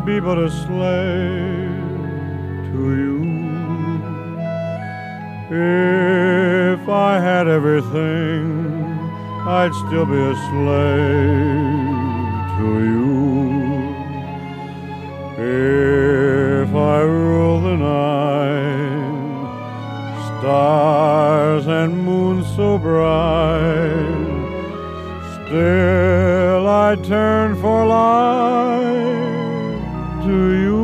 I'd be but a slave to you. If I had everything, I'd still be a slave to you. If I rule the night, stars and moon so bright, still I turn for life to you.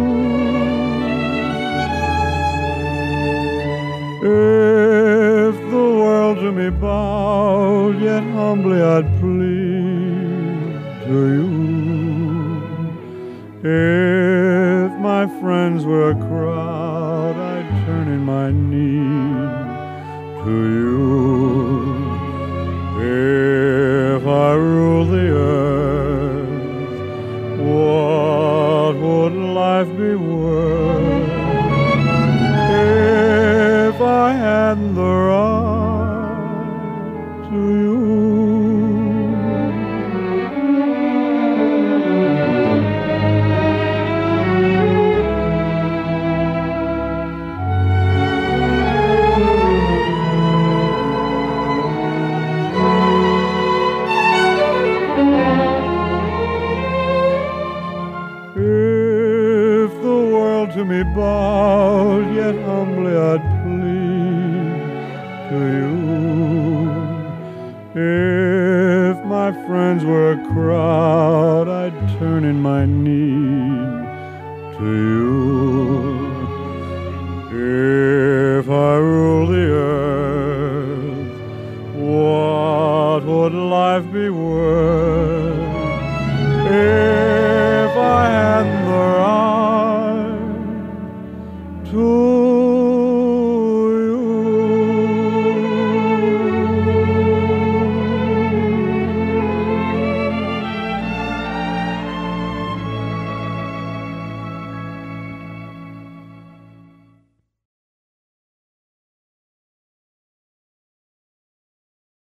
If the world to me bowed, yet humbly I'd plead to you. If my friends were a crowd, I'd turn in my need to you. If I ruled the earth, what would life be worth if I hadn't the right to you? To me bowed, yet humbly I'd plead to you. If my friends were a crowd, I'd turn in my need to you.